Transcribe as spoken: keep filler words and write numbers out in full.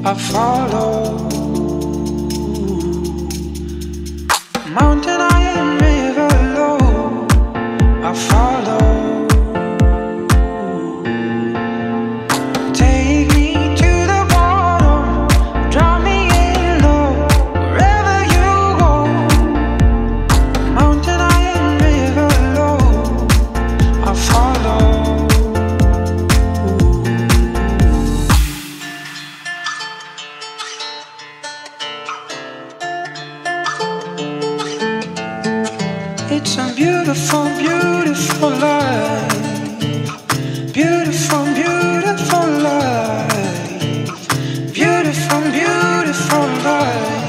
I follow. Mountain high and river low, I follow. Take me to the bottom, drop me in low, wherever you go. Mountain high and river low, I follow. It's a beautiful, beautiful life. Beautiful, beautiful life. Beautiful, beautiful life.